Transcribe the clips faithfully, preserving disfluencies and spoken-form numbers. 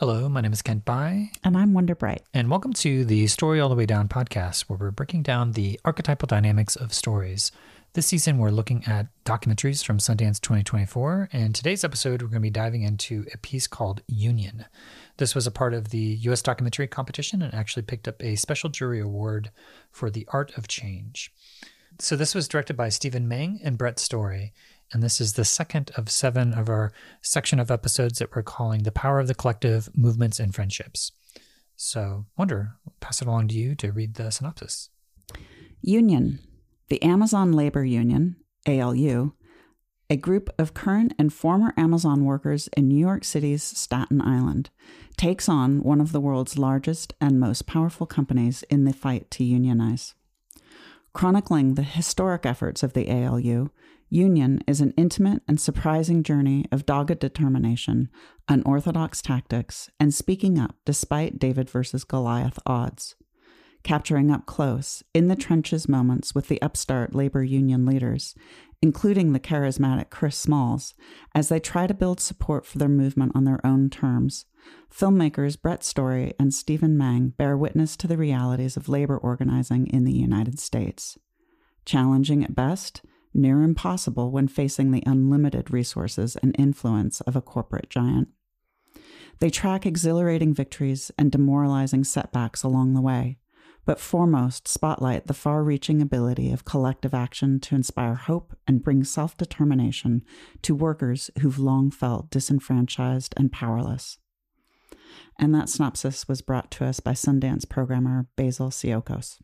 Hello, my name is Kent Bai. And I'm Wonder Bright. And welcome to the Story All the Way Down podcast, where we're breaking down the archetypal dynamics of stories. This season, we're looking at documentaries from Sundance twenty twenty-four. And today's episode, we're going to be diving into a piece called Union. This was a part of the U S documentary competition and actually picked up a special jury award for the art of change. So this was directed by Stephen Mang and Brett Story. And this is the second of seven of our section of episodes that we're calling The Power of the Collective, Movements and Friendships. So, Wonder, I'll pass it along to you to read the synopsis. Union, the Amazon Labor Union, A L U, a group of current and former Amazon workers in New York City's Staten Island, takes on one of the world's largest and most powerful companies in the fight to unionize. Chronicling the historic efforts of the A L U, Union is an intimate and surprising journey of dogged determination, unorthodox tactics, and speaking up despite David versus Goliath odds. Capturing up close, in the trenches moments with the upstart labor union leaders, including the charismatic Chris Smalls, as they try to build support for their movement on their own terms, filmmakers Brett Story and Stephen Mang bear witness to the realities of labor organizing in the United States. Challenging at best, near impossible when facing the unlimited resources and influence of a corporate giant. They track exhilarating victories and demoralizing setbacks along the way, but foremost spotlight the far-reaching ability of collective action to inspire hope and bring self-determination to workers who've long felt disenfranchised and powerless. And that synopsis was brought to us by Sundance programmer Basil Siokos.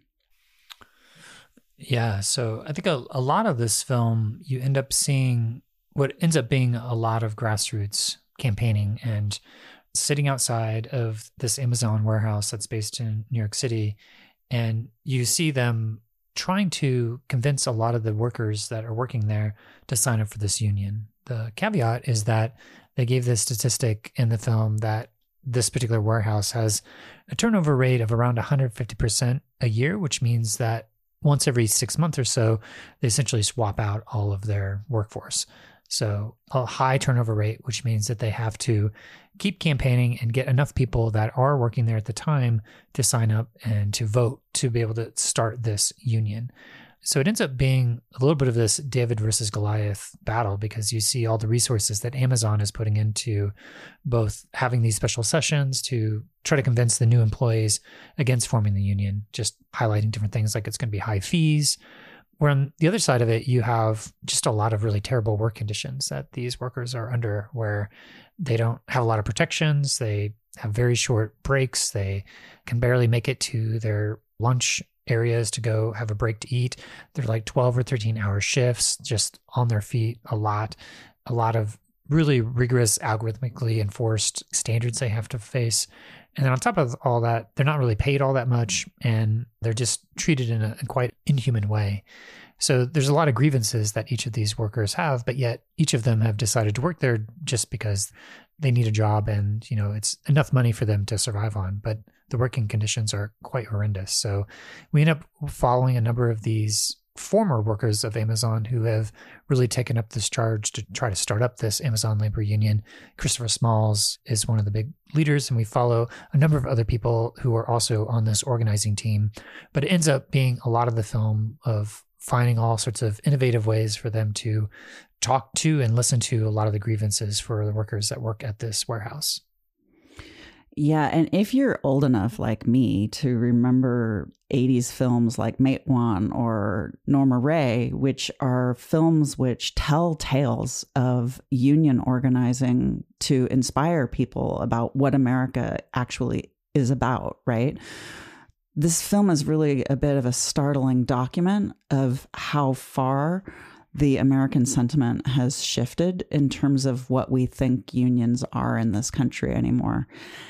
Yeah, so I think a, a lot of this film, you end up seeing what ends up being a lot of grassroots campaigning and sitting outside of this Amazon warehouse that's based in New York City. And you see them trying to convince a lot of the workers that are working there to sign up for this union. The caveat is that they gave this statistic in the film that this particular warehouse has a turnover rate of around one hundred fifty percent a year, which means that once every six months or so, they essentially swap out all of their workforce. So a high turnover rate, which means that they have to keep campaigning and get enough people that are working there at the time to sign up and to vote to be able to start this union. So it ends up being a little bit of this David versus Goliath battle, because you see all the resources that Amazon is putting into both having these special sessions to try to convince the new employees against forming the union, just highlighting different things like it's going to be high fees. Where on the other side of it, you have just a lot of really terrible work conditions that these workers are under, where they don't have a lot of protections. They have very short breaks. They can barely make it to their lunch areas to go have a break to eat. They're like twelve or thirteen hour shifts, just on their feet a lot, a lot of really rigorous, algorithmically enforced standards they have to face. And then on top of all that, they're not really paid all that much, and they're just treated in a, a quite inhuman way. So there's a lot of grievances that each of these workers have, but yet each of them have decided to work there just because they need a job and, you know, it's enough money for them to survive on. But the working conditions are quite horrendous. So we end up following a number of these former workers of Amazon who have really taken up this charge to try to start up this Amazon labor union. Christopher Smalls is one of the big leaders, and we follow a number of other people who are also on this organizing team. But it ends up being a lot of the film of finding all sorts of innovative ways for them to talk to and listen to a lot of the grievances for the workers that work at this warehouse. Yeah, and if you're old enough like me to remember eighties films like Matewan or Norma Rae, which are films which tell tales of union organizing to inspire people about what America actually is about, right? This film is really a bit of a startling document of how far the American sentiment has shifted in terms of what we think unions are in this country anymore.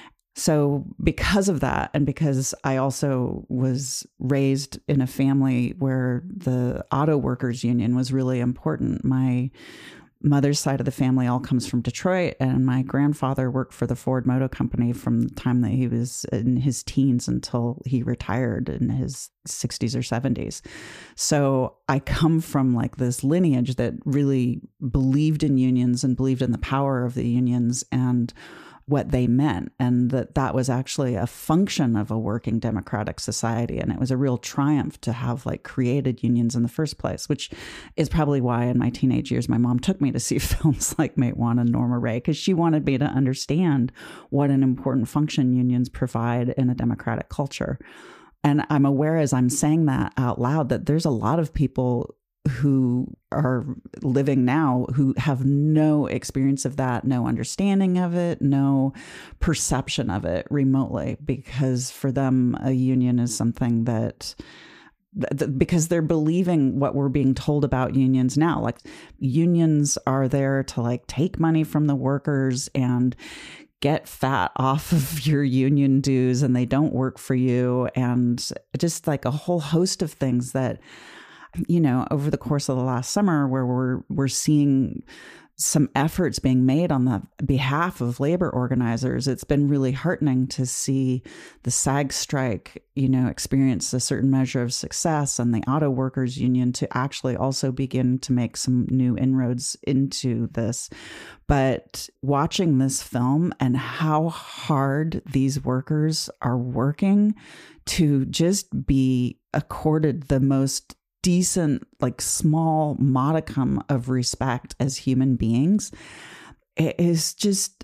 So because of that, and because I also was raised in a family where the auto workers union was really important, my mother's side of the family all comes from Detroit, and my grandfather worked for the Ford Motor Company from the time that he was in his teens until he retired in his sixties or seventies. So I come from like this lineage that really believed in unions and believed in the power of the unions, and what they meant, and that that was actually a function of a working democratic society. And it was a real triumph to have like created unions in the first place, which is probably why in my teenage years, my mom took me to see films like Matewan and Norma Rae, because she wanted me to understand what an important function unions provide in a democratic culture. And I'm aware as I'm saying that out loud that there's a lot of people who are living now who have no experience of that, no understanding of it, no perception of it remotely, because for them a union is something that th- because they're believing what we're being told about unions now. Like unions are there to like take money from the workers and get fat off of your union dues, and they don't work for you, and just like a whole host of things that, you know, over the course of the last summer, where we're we're seeing some efforts being made on the behalf of labor organizers, it's been really heartening to see the SAG strike, you know, experience a certain measure of success, and the auto workers union to actually also begin to make some new inroads into this. But watching this film and how hard these workers are working to just be accorded the most decent, like small modicum of respect as human beings, it is just,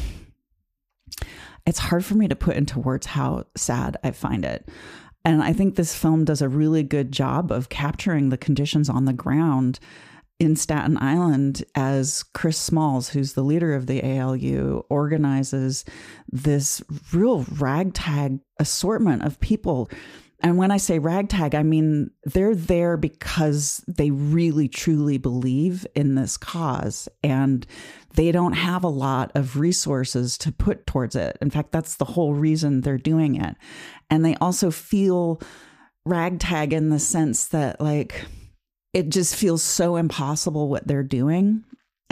it's hard for me to put into words how sad I find it. And I think this film does a really good job of capturing the conditions on the ground in Staten Island as Chris Smalls, who's the leader of the A L U, organizes this real ragtag assortment of people. And when I say ragtag, I mean they're there because they really, truly believe in this cause, and they don't have a lot of resources to put towards it. In fact, that's the whole reason they're doing it. And they also feel ragtag in the sense that, like, it just feels so impossible what they're doing.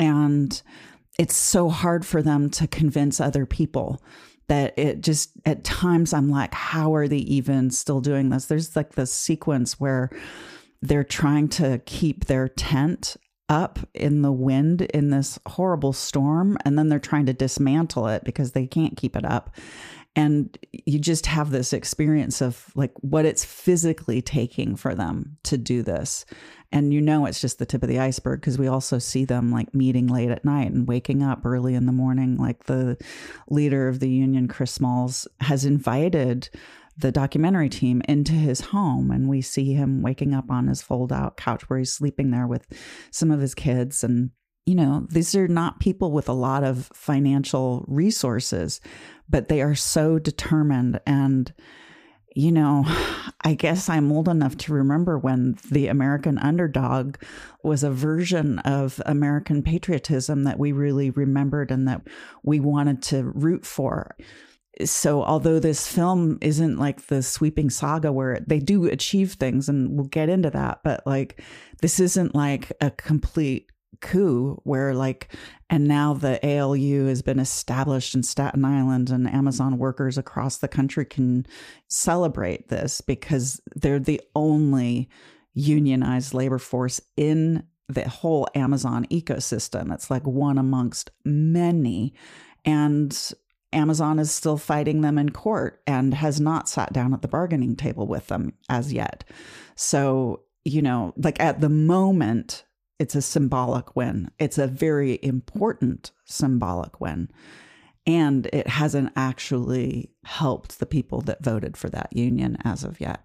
And it's so hard for them to convince other people that it just, at times I'm like, how are they even still doing this? There's like this sequence where they're trying to keep their tent up in the wind in this horrible storm, and then they're trying to dismantle it because they can't keep it up. And you just have this experience of like what it's physically taking for them to do this. And you know, it's just the tip of the iceberg, because we also see them like meeting late at night and waking up early in the morning. Like the leader of the union, Chris Smalls, has invited the documentary team into his home, and we see him waking up on his fold out couch where he's sleeping there with some of his kids. And, you know, these are not people with a lot of financial resources, but they are so determined. And, you know, I guess I'm old enough to remember when the American underdog was a version of American patriotism that we really remembered and that we wanted to root for. So although this film isn't like the sweeping saga where they do achieve things, and we'll get into that, but like this isn't like a complete coup where like, and now the A L U has been established in Staten Island, and Amazon workers across the country can celebrate this because they're the only unionized labor force in the whole Amazon ecosystem. It's like one amongst many. And Amazon is still fighting them in court and has not sat down at the bargaining table with them as yet. So, you know, like at the moment, it's a symbolic win. It's a very important symbolic win. And it hasn't actually helped the people that voted for that union as of yet.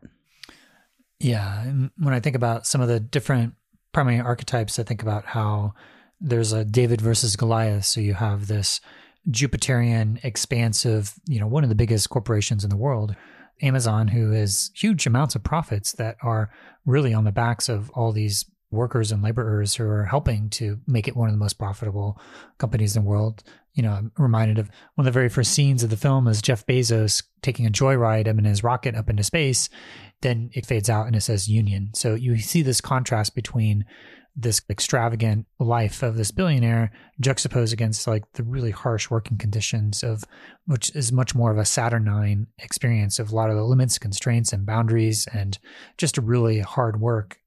Yeah. And when I think about some of the different primary archetypes, I think about how there's a David versus Goliath. So you have this Jupiterian, expansive, you know, one of the biggest corporations in the world, Amazon, who has huge amounts of profits that are really on the backs of all these workers and laborers who are helping to make it one of the most profitable companies in the world. You know, I'm reminded of one of the very first scenes of the film is Jeff Bezos taking a joyride in his rocket up into space. Then it fades out and it says union. So you see this contrast between this extravagant life of this billionaire juxtaposed against like the really harsh working conditions of, which is much more of a Saturnine experience of a lot of the limits, constraints, and boundaries, and just a really hard work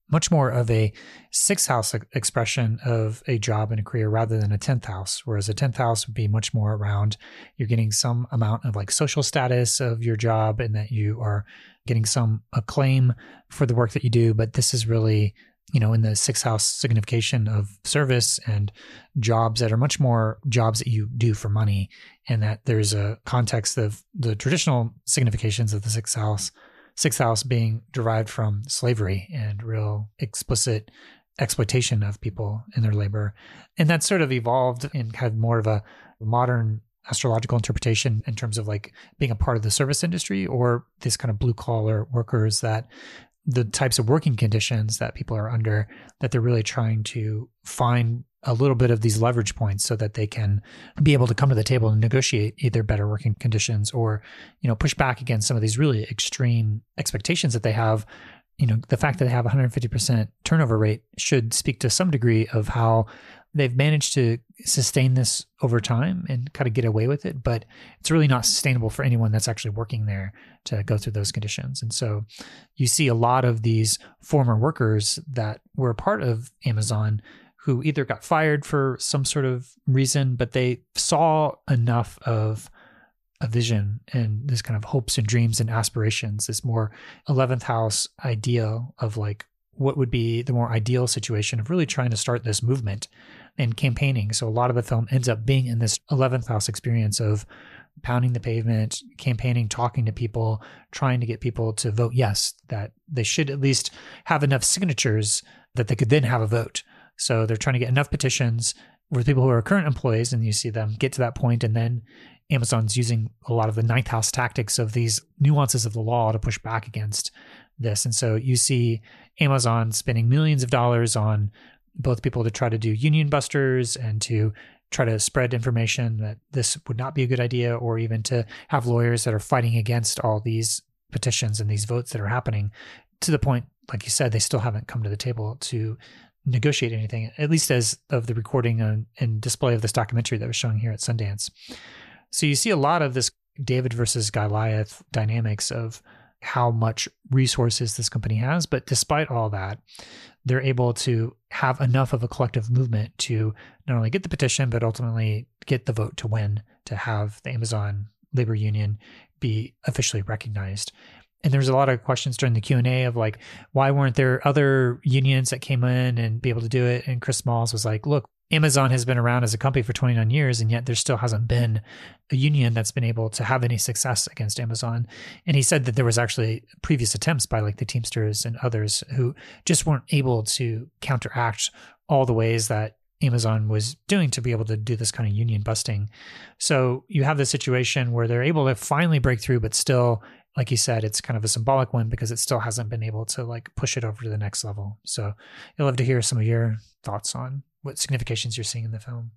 much more of a sixth house expression of a job and a career rather than a tenth house. Whereas a tenth house would be much more around you're getting some amount of like social status of your job and that you are getting some acclaim for the work that you do. But this is really, you know, in the sixth house signification of service and jobs that are much more jobs that you do for money, and that there's a context of the traditional significations of the sixth house, sixth house being derived from slavery and real explicit exploitation of people in their labor. And that's sort of evolved in kind of more of a modern astrological interpretation in terms of like being a part of the service industry or this kind of blue collar workers, that the types of working conditions that people are under, that they're really trying to find a little bit of these leverage points so that they can be able to come to the table and negotiate either better working conditions or, you know, push back against some of these really extreme expectations that they have. You know, the fact that they have a one hundred fifty percent turnover rate should speak to some degree of how they've managed to sustain this over time and kind of get away with it. But it's really not sustainable for anyone that's actually working there to go through those conditions. And so you see a lot of these former workers that were a part of Amazon who either got fired for some sort of reason, but they saw enough of a vision and this kind of hopes and dreams and aspirations, this more eleventh house ideal of like what would be the more ideal situation of really trying to start this movement and campaigning. So a lot of the film ends up being in this eleventh house experience of pounding the pavement, campaigning, talking to people, trying to get people to vote yes, that they should at least have enough signatures that they could then have a vote. So they're trying to get enough petitions with people who are current employees, and you see them get to that point, and then Amazon's using a lot of the ninth house tactics of these nuances of the law to push back against this. And so you see Amazon spending millions of dollars on both people to try to do union busters and to try to spread information that this would not be a good idea, or even to have lawyers that are fighting against all these petitions and these votes that are happening, to the point, like you said, they still haven't come to the table to negotiate anything, at least as of the recording and, and display of this documentary that was showing here at Sundance. So you see a lot of this David versus Goliath dynamics of how much resources this company has. But despite all that, they're able to have enough of a collective movement to not only get the petition, but ultimately get the vote to win, to have the Amazon labor union be officially recognized. And there's a lot of questions during the Q and A of like, why weren't there other unions that came in and be able to do it? And Chris Smalls was like, look, Amazon has been around as a company for twenty-nine years, and yet there still hasn't been a union that's been able to have any success against Amazon. And he said that there was actually previous attempts by like the Teamsters and others who just weren't able to counteract all the ways that Amazon was doing to be able to do this kind of union busting. So you have this situation where they're able to finally break through, but still, like you said, it's kind of a symbolic one because it still hasn't been able to like push it over to the next level. So I'd love to hear some of your thoughts on what significations you're seeing in the film.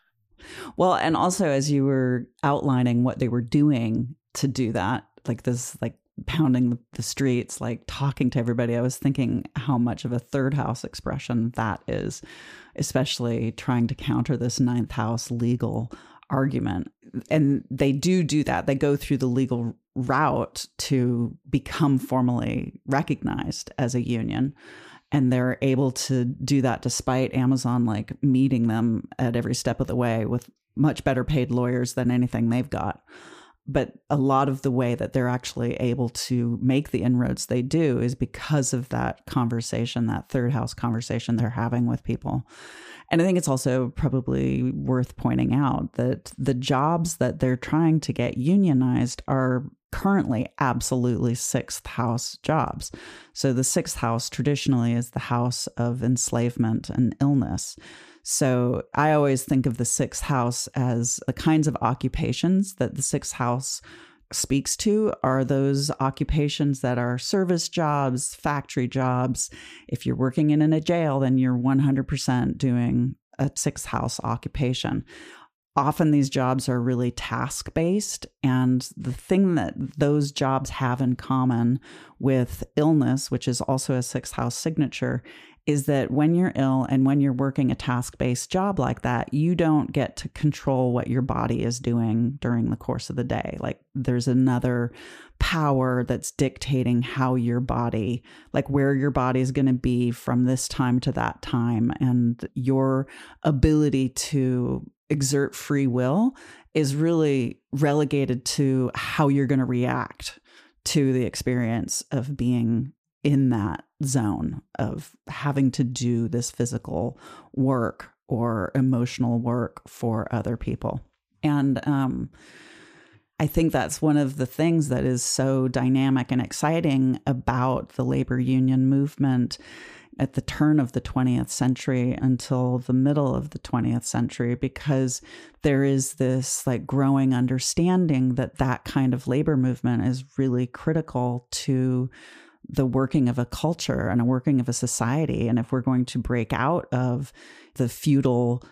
Well, and also as you were outlining what they were doing to do that, like this, like pounding the streets, like talking to everybody, I was thinking how much of a third house expression that is, especially trying to counter this ninth house legal argument. And they do do that. They go through the legal route to become formally recognized as a union. And they're able to do that despite Amazon like meeting them at every step of the way with much better paid lawyers than anything they've got. But a lot of the way that they're actually able to make the inroads they do is because of that conversation, that third house conversation they're having with people. And I think it's also probably worth pointing out that the jobs that they're trying to get unionized are currently absolutely sixth house jobs. So the sixth house traditionally is the house of enslavement and illness. So I always think of the sixth house as the kinds of occupations that the sixth house speaks to are those occupations that are service jobs, factory jobs. If you're working in, in a jail, then you're one hundred percent doing a sixth house occupation. Often these jobs are really task-based, and the thing that those jobs have in common with illness, which is also a sixth house signature, is that when you're ill and when you're working a task-based job like that, you don't get to control what your body is doing during the course of the day. Like there's another power that's dictating how your body, like where your body is going to be from this time to that time. And your ability to exert free will is really relegated to how you're going to react to the experience of being in that zone of having to do this physical work or emotional work for other people. And um, I think that's one of the things that is so dynamic and exciting about the labor union movement at the turn of the twentieth century until the middle of the twentieth century, because there is this like growing understanding that that kind of labor movement is really critical to the working of a culture and a working of a society. And if we're going to break out of the feudal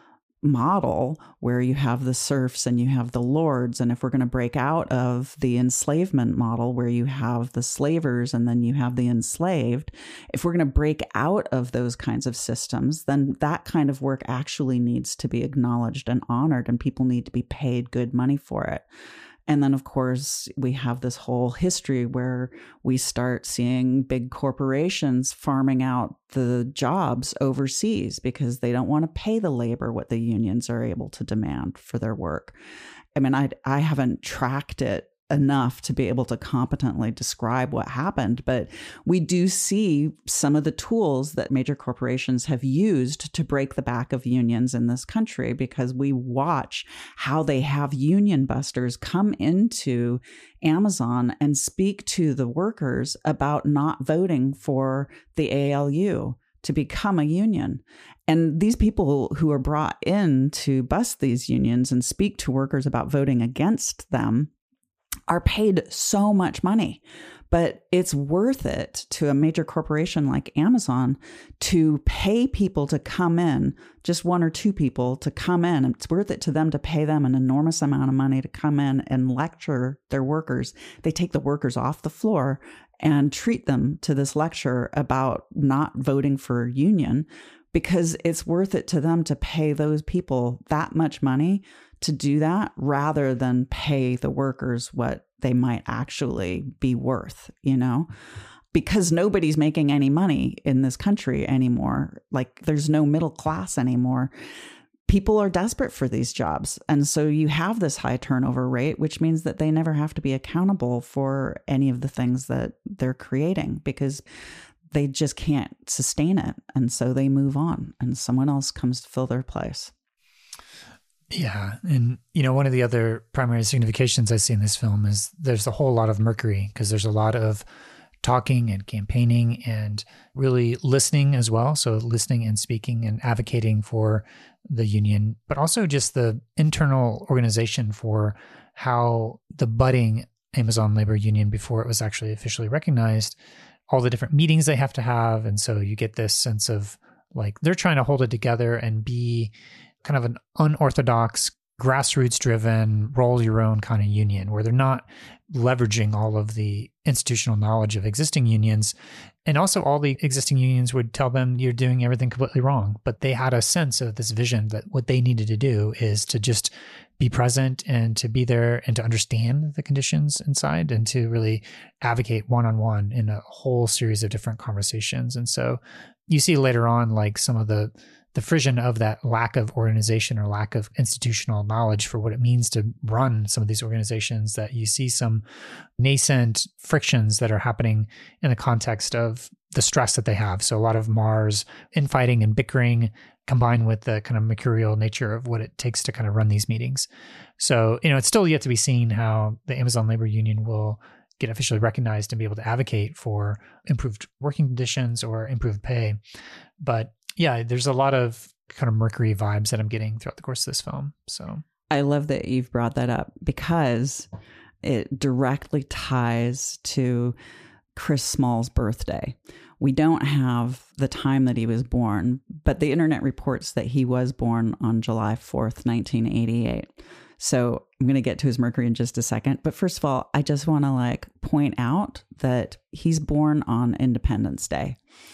model where you have the serfs and you have the lords, and if we're going to break out of the enslavement model where you have the slavers and then you have the enslaved, if we're going to break out of those kinds of systems, then that kind of work actually needs to be acknowledged and honored, and people need to be paid good money for it. And then, of course, we have this whole history where we start seeing big corporations farming out the jobs overseas because they don't want to pay the labor what the unions are able to demand for their work. I mean, I I haven't tracked it enough to be able to competently describe what happened, but we do see some of the tools that major corporations have used to break the back of unions in this country, because we watch how they have union busters come into Amazon and speak to the workers about not voting for the A L U to become a union. And these people who are brought in to bust these unions and speak to workers about voting against them are paid so much money, but it's worth it to a major corporation like Amazon to pay people to come in, just one or two people to come in. It's worth it to them to pay them an enormous amount of money to come in and lecture their workers. They take the workers off the floor and treat them to this lecture about not voting for a union, because it's worth it to them to pay those people that much money to do that rather than pay the workers what they might actually be worth, you know, because nobody's making any money in this country anymore. Like there's no middle class anymore. People are desperate for these jobs. And so you have this high turnover rate, which means that they never have to be accountable for any of the things that they're creating because they just can't sustain it. And so they move on and someone else comes to fill their place. Yeah. And, you know, one of the other primary significations I see in this film is there's a whole lot of mercury, because there's a lot of talking and campaigning and really listening as well. So listening and speaking and advocating for the union, but also just the internal organization for how the budding Amazon labor union, before it was actually officially recognized, all the different meetings they have to have. And so you get this sense of like they're trying to hold it together and be kind of an unorthodox, grassroots driven, roll your own kind of union where they're not leveraging all of the institutional knowledge of existing unions. And also all the existing unions would tell them you're doing everything completely wrong. But they had a sense of this vision that what they needed to do is to just be present and to be there and to understand the conditions inside and to really advocate one-on-one in a whole series of different conversations. And so you see later on, like some of the the frisson of that lack of organization or lack of institutional knowledge for what it means to run some of these organizations, that you see some nascent frictions that are happening in the context of the stress that they have. So a lot of Mars infighting and bickering combined with the kind of mercurial nature of what it takes to kind of run these meetings. So, you know, it's still yet to be seen how the Amazon Labor Union will get officially recognized and be able to advocate for improved working conditions or improved pay. But yeah, there's a lot of kind of Mercury vibes that I'm getting throughout the course of this film. So I love that you've brought that up because it directly ties to Chris Small's birthday. We don't have the time that he was born, but the internet reports that he was born on July fourth, nineteen eighty-eight. So I'm going to get to his Mercury in just a second. But first of all, I just want to like point out that he's born on Independence Day.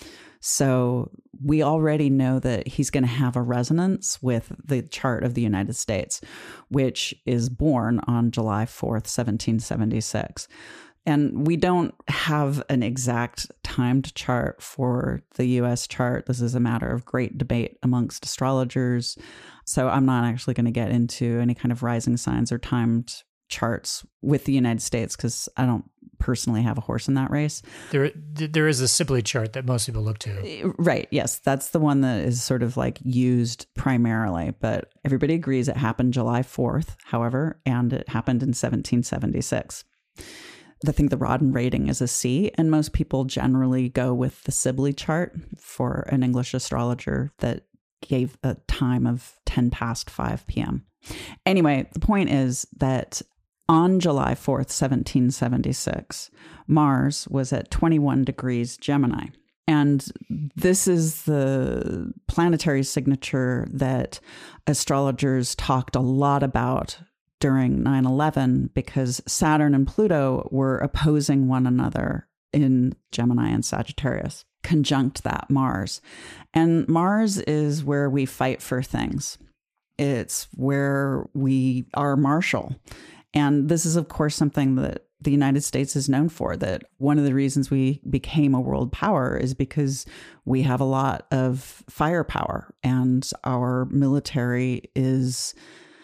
So we already know that he's going to have a resonance with the chart of the United States, which is born on July fourth, seventeen seventy-six. And we don't have an exact timed chart for the U S chart. This is a matter of great debate amongst astrologers. So I'm not actually going to get into any kind of rising signs or timed charts with the United States because I don't personally have a horse in that race. There, there is a Sibley chart that most people look to. Right. Yes. That's the one that is sort of like used primarily, but everybody agrees it happened July fourth, however, and it happened in seventeen seventy-six. I think the Rodden rating is a C, and most people generally go with the Sibley chart for an English astrologer that gave a time of ten past five p.m. Anyway, the point is that on July fourth, seventeen seventy-six, Mars was at twenty-one degrees Gemini. And this is the planetary signature that astrologers talked a lot about during nine eleven because Saturn and Pluto were opposing one another in Gemini and Sagittarius, conjunct that Mars. And Mars is where we fight for things. It's where we are martial. And this is, of course, something that the United States is known for, that one of the reasons we became a world power is because we have a lot of firepower and our military is,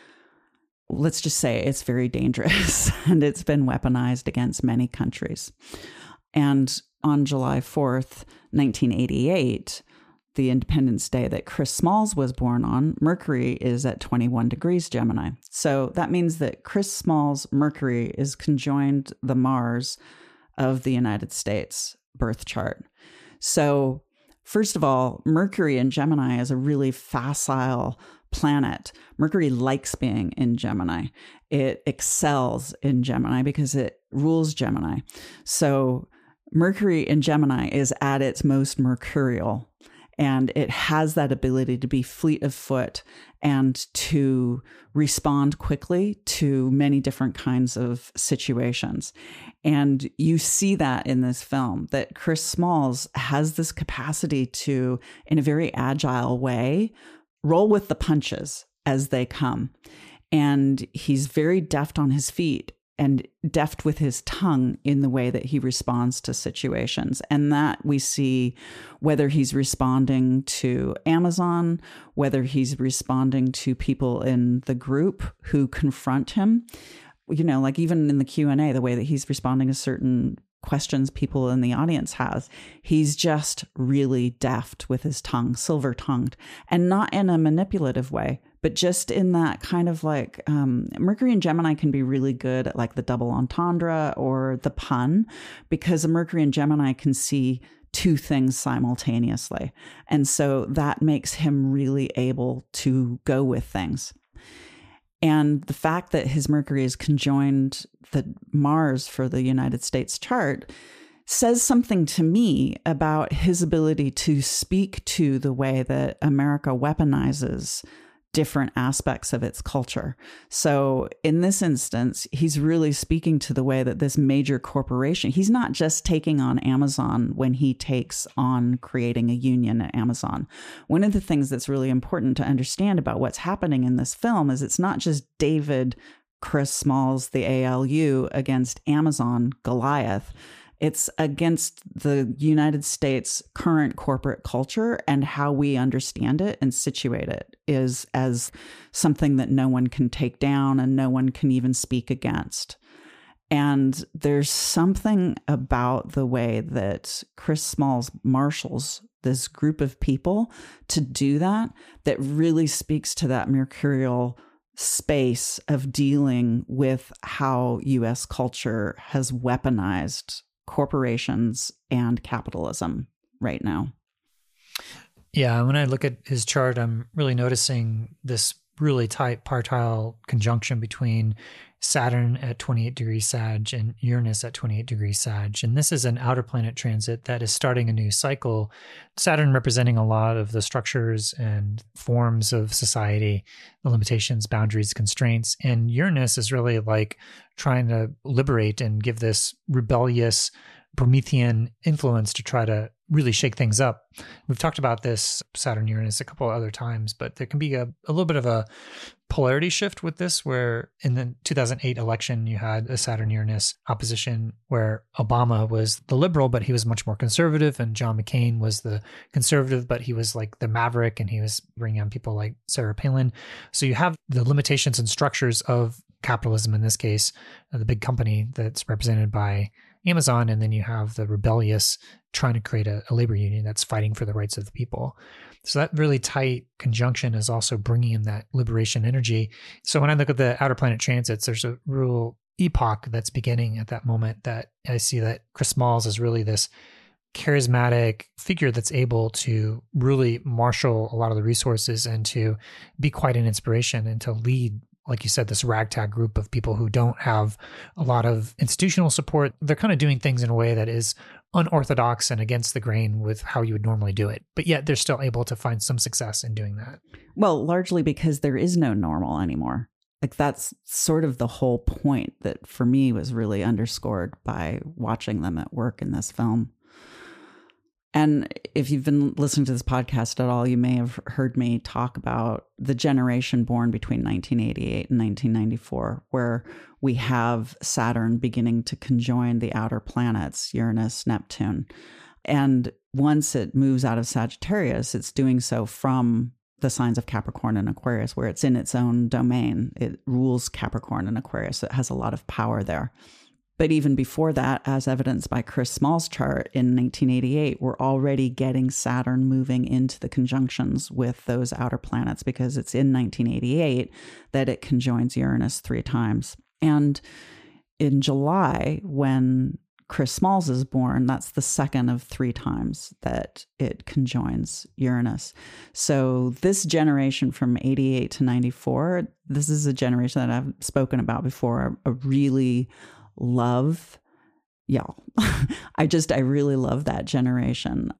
let's just say it's very dangerous and it's been weaponized against many countries. And on July fourth, nineteen eighty-eight, the Independence Day that Chris Smalls was born on, Mercury is at twenty-one degrees Gemini. So that means that Chris Smalls' Mercury is conjoined the Mars of the United States birth chart. So first of all, Mercury in Gemini is a really facile planet. Mercury likes being in Gemini. It excels in Gemini because it rules Gemini. So Mercury in Gemini is at its most mercurial. And it has that ability to be fleet of foot and to respond quickly to many different kinds of situations. And you see that in this film, that Chris Smalls has this capacity to, in a very agile way, roll with the punches as they come. And he's very deft on his feet and deft with his tongue in the way that he responds to situations. And that we see whether he's responding to Amazon, whether he's responding to people in the group who confront him. You know, like even in the Q and A, the way that he's responding to certain questions people in the audience has, he's just really deft with his tongue, silver-tongued, and not in a manipulative way, but just in that kind of like, um, Mercury and Gemini can be really good at like the double entendre or the pun, because a Mercury and Gemini can see two things simultaneously. And so that makes him really able to go with things. And the fact that his Mercury is conjoined the Mars for the United States chart says something to me about his ability to speak to the way that America weaponizes different aspects of its culture. So in this instance, he's really speaking to the way that this major corporation, he's not just taking on Amazon when he takes on creating a union at Amazon. One of the things that's really important to understand about what's happening in this film is it's not just David, Chris Smalls, the A L U against Amazon, Goliath. It's against the United States' current corporate culture and how we understand it and situate it is as something that no one can take down and no one can even speak against. And there's something about the way that Chris Smalls marshals this group of people to do that that really speaks to that mercurial space of dealing with how U S culture has weaponized corporations and capitalism right now. Yeah, when I look at his chart, I'm really noticing this really tight partile conjunction between Saturn at twenty-eight degrees Sag and Uranus at twenty-eight degrees Sag. And this is an outer planet transit that is starting a new cycle. Saturn representing a lot of the structures and forms of society, the limitations, boundaries, constraints. And Uranus is really like trying to liberate and give this rebellious Promethean influence to try to really shake things up. We've talked about this Saturn Uranus a couple of other times, but there can be a, a little bit of a polarity shift with this, where in the two thousand eight election, you had a Saturn Uranus opposition where Obama was the liberal, but he was much more conservative, and John McCain was the conservative, but he was like the maverick, and he was bringing on people like Sarah Palin. So you have the limitations and structures of capitalism, in this case, the big company that's represented by Amazon, and then you have the rebellious trying to create a, a labor union that's fighting for the rights of the people. So that really tight conjunction is also bringing in that liberation energy. So when I look at the outer planet transits, there's a real epoch that's beginning at that moment that I see that Chris Smalls is really this charismatic figure that's able to really marshal a lot of the resources and to be quite an inspiration and to lead, like you said, this ragtag group of people who don't have a lot of institutional support. They're kind of doing things in a way that is unorthodox and against the grain with how you would normally do it. But yet they're still able to find some success in doing that. Well, largely because there is no normal anymore. Like that's sort of the whole point that for me was really underscored by watching them at work in this film. And if you've been listening to this podcast at all, you may have heard me talk about the generation born between nineteen eighty-eight and nineteen ninety-four, where we have Saturn beginning to conjoin the outer planets, Uranus, Neptune. And once it moves out of Sagittarius, it's doing so from the signs of Capricorn and Aquarius, where it's in its own domain. It rules Capricorn and Aquarius. So it has a lot of power there. But even before that, as evidenced by Chris Small's chart in nineteen eighty-eight, we're already getting Saturn moving into the conjunctions with those outer planets, because it's in nineteen eighty-eight that it conjoins Uranus three times. And in July, when Chris Smalls is born, that's the second of three times that it conjoins Uranus. So this generation from eighty-eight to ninety-four, this is a generation that I've spoken about before, a really love. Yeah, I just, I really love that generation.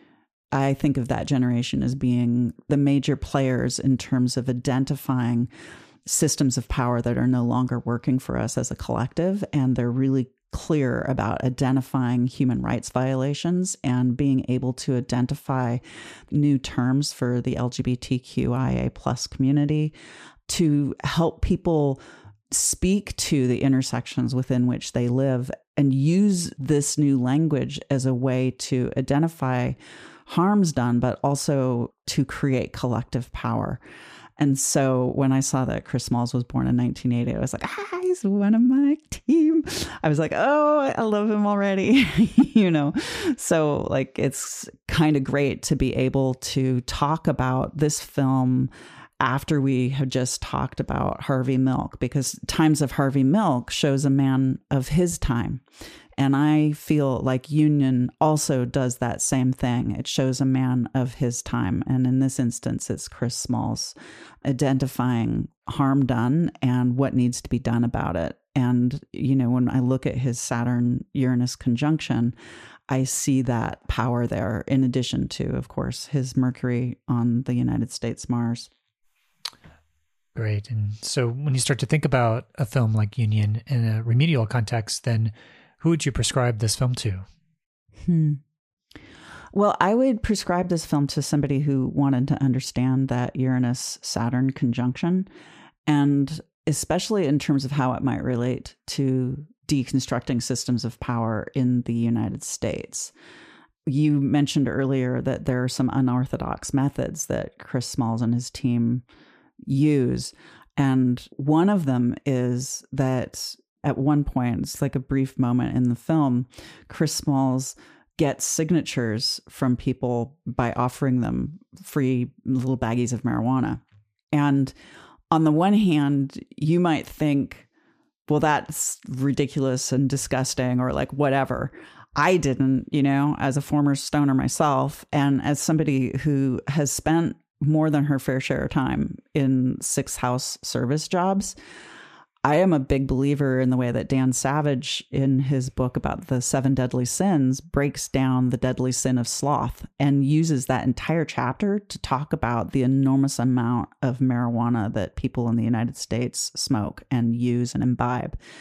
I think of that generation as being the major players in terms of identifying systems of power that are no longer working for us as a collective. And they're really clear about identifying human rights violations and being able to identify new terms for the L G B T Q I A plus community to help people speak to the intersections within which they live and use this new language as a way to identify harms done, but also to create collective power. And so when I saw that Chris Smalls was born in nineteen eighty, I was like, ah, he's one of my team. I was like, oh, I love him already, you know? So like, it's kind of great to be able to talk about this film after we have just talked about Harvey Milk, because Times of Harvey Milk shows a man of his time. And I feel like Union also does that same thing. It shows a man of his time. And in this instance, it's Chris Smalls identifying harm done and what needs to be done about it. And, you know, when I look at his Saturn-Uranus conjunction, I see that power there, in addition to, of course, his Mercury on the United States Mars. Great. And so when you start to think about a film like Union in a remedial context, then who would you prescribe this film to? Hmm. Well, I would prescribe this film to somebody who wanted to understand that Uranus-Saturn conjunction, and especially in terms of how it might relate to deconstructing systems of power in the United States. You mentioned earlier that there are some unorthodox methods that Chris Smalls and his team use. And one of them is that at one point, it's like a brief moment in the film, Chris Smalls gets signatures from people by offering them free little baggies of marijuana. And on the one hand, you might think, well, that's ridiculous and disgusting, or like whatever. I didn't, you know, as a former stoner myself, and as somebody who has spent more than her fair share of time in six house service jobs, I am a big believer in the way that Dan Savage, in his book about the seven deadly sins, breaks down the deadly sin of sloth and uses that entire chapter to talk about the enormous amount of marijuana that people in the United States smoke and use and imbibe.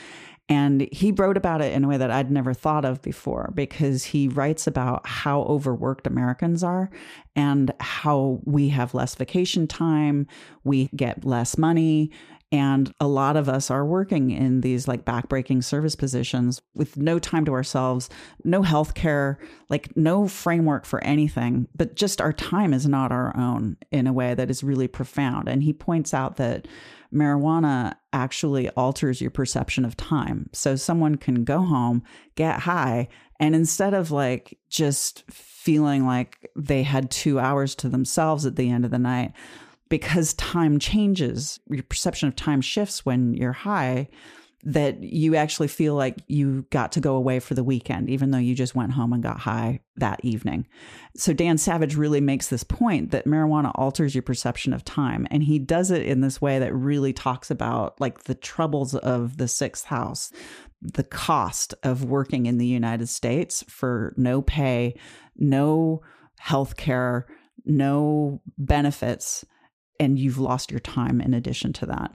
And he wrote about it in a way that I'd never thought of before, because he writes about how overworked Americans are and how we have less vacation time, we get less money. And a lot of us are working in these like backbreaking service positions with no time to ourselves, no health care, like no framework for anything, but just our time is not our own in a way that is really profound. And he points out that marijuana actually alters your perception of time. So someone can go home, get high, and instead of like just feeling like they had two hours to themselves at the end of the night, because time changes, your perception of time shifts when you're high, that you actually feel like you got to go away for the weekend, even though you just went home and got high that evening. So Dan Savage really makes this point that marijuana alters your perception of time. And he does it in this way that really talks about like the troubles of the sixth house, the cost of working in the United States for no pay, no health care, no benefits, and you've lost your time in addition to that.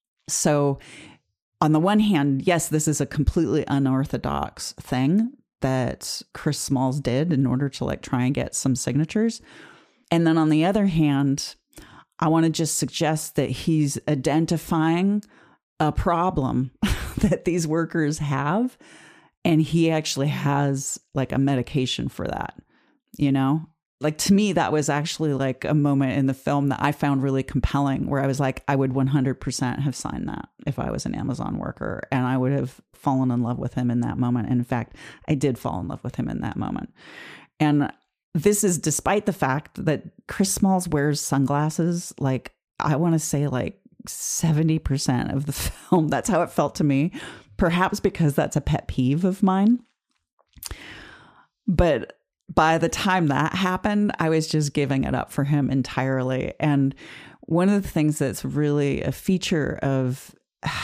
So on the one hand, yes, this is a completely unorthodox thing that Chris Smalls did in order to like try and get some signatures. And then on the other hand, I want to just suggest that he's identifying a problem that these workers have, and he actually has like a medication for that, you know? Like, to me, that was actually like a moment in the film that I found really compelling, where I was like, I would one hundred percent have signed that if I was an Amazon worker, and I would have fallen in love with him in that moment. And in fact, I did fall in love with him in that moment. And this is despite the fact that Chris Smalls wears sunglasses, like, I want to say like seventy percent of the film. That's how it felt to me, perhaps because that's a pet peeve of mine. But by the time that happened, I was just giving it up for him entirely. And one of the things that's really a feature of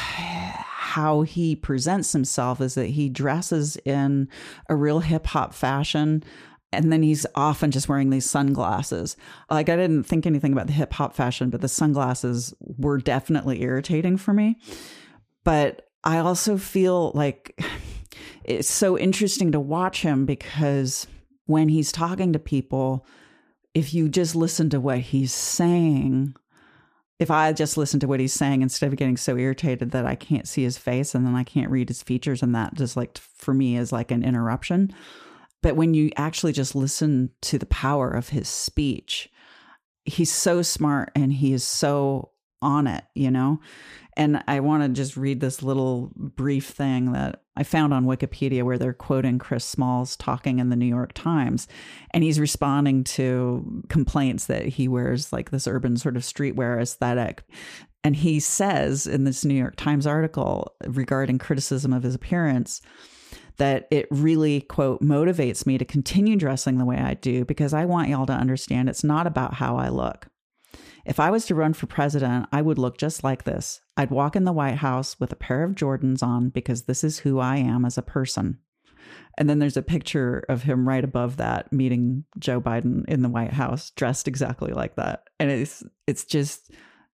how he presents himself is that he dresses in a real hip hop fashion. And then he's often just wearing these sunglasses. Like, I didn't think anything about the hip hop fashion, but the sunglasses were definitely irritating for me. But I also feel like it's so interesting to watch him, because when he's talking to people, if you just listen to what he's saying, if I just listen to what he's saying instead of getting so irritated that I can't see his face and then I can't read his features, and that just like for me is like an interruption. But when you actually just listen to the power of his speech, he's so smart and he is so on it, you know? And I want to just read this little brief thing that I found on Wikipedia where they're quoting Chris Smalls talking in the New York Times. And he's responding to complaints that he wears like this urban sort of streetwear aesthetic. And he says in this New York Times article regarding criticism of his appearance that it really, quote, motivates me to continue dressing the way I do, because I want y'all to understand it's not about how I look. If I was to run for president, I would look just like this. I'd walk in the White House with a pair of Jordans on, because this is who I am as a person. And then there's a picture of him right above that meeting Joe Biden in the White House, dressed exactly like that. And it's it's just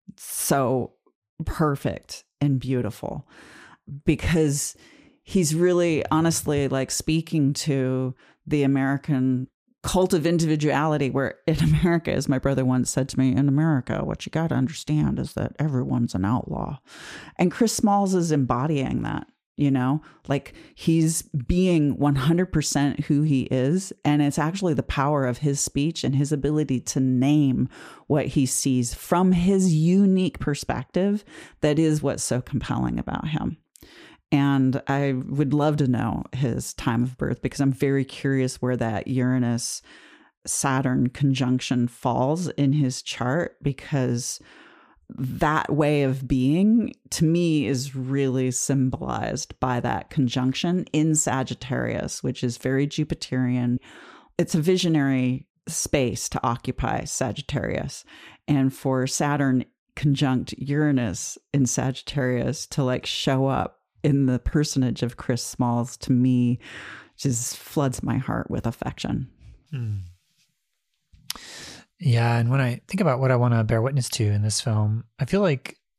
so perfect and beautiful, because he's really honestly like speaking to the American cult of individuality, where in America, as my brother once said to me, in America, what you got to understand is that everyone's an outlaw. And Chris Smalls is embodying that, you know, like he's being one hundred percent who he is. And it's actually the power of his speech and his ability to name what he sees from his unique perspective that is what's so compelling about him. And I would love to know his time of birth, because I'm very curious where that Uranus Saturn conjunction falls in his chart, because that way of being to me is really symbolized by that conjunction in Sagittarius, which is very Jupiterian. It's a visionary space to occupy, Sagittarius. And for Saturn conjunct Uranus in Sagittarius to like show up in the personage of Chris Smalls, to me, just floods my heart with affection. Hmm. Yeah. And when I think about what I want to bear witness to in this film, I feel like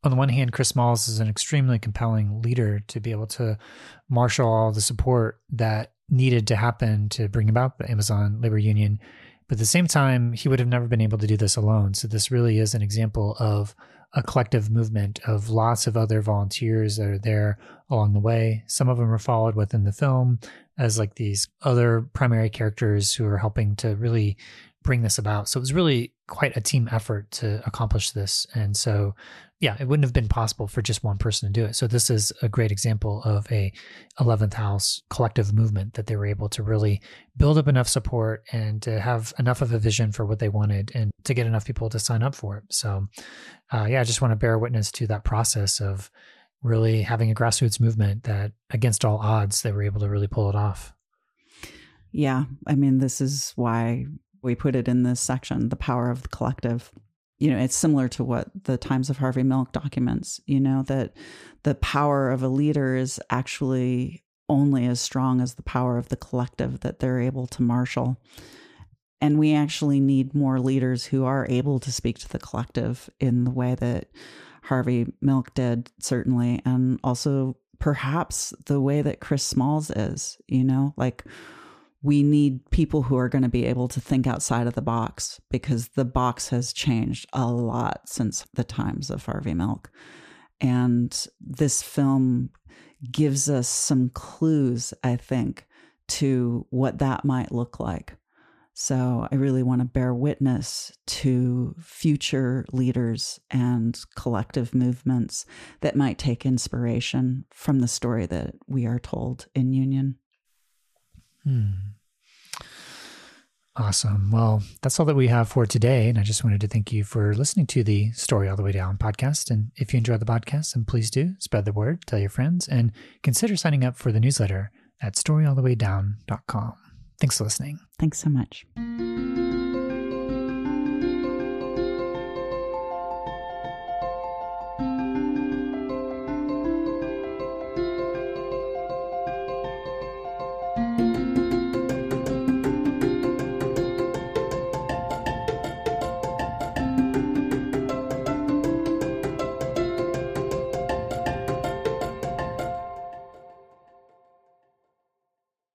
on the one hand, Chris Smalls is an extremely compelling leader to be able to marshal all the support that needed to happen to bring about the Amazon labor union. But at the same time, he would have never been able to do this alone. So this really is an example of a collective movement of lots of other volunteers that are there along the way. Some of them are followed within the film as like these other primary characters who are helping to really bring this about. So it was really quite a team effort to accomplish this. And so, yeah, it wouldn't have been possible for just one person to do it. So this is a great example of a eleventh House collective movement that they were able to really build up enough support and to have enough of a vision for what they wanted and to get enough people to sign up for it. So, uh, yeah, I just want to bear witness to that process of really having a grassroots movement that against all odds, they were able to really pull it off. Yeah. I mean, this is why we put it in this section, the power of the collective. You know, it's similar to what the Times of Harvey Milk documents, you know, that the power of a leader is actually only as strong as the power of the collective that they're able to marshal. And we actually need more leaders who are able to speak to the collective in the way that Harvey Milk did, certainly. And also perhaps the way that Chris Smalls is, you know, like we need people who are going to be able to think outside of the box, because the box has changed a lot since the times of Harvey Milk. And this film gives us some clues, I think, to what that might look like. So I really want to bear witness to future leaders and collective movements that might take inspiration from the story that we are told in Union. Hmm. Awesome. Well, that's all that we have for today. And I just wanted to thank you for listening to the Story All the Way Down podcast. And if you enjoyed the podcast, then please do spread the word, tell your friends, and consider signing up for the newsletter at story all the way down dot com. Thanks for listening. Thanks so much.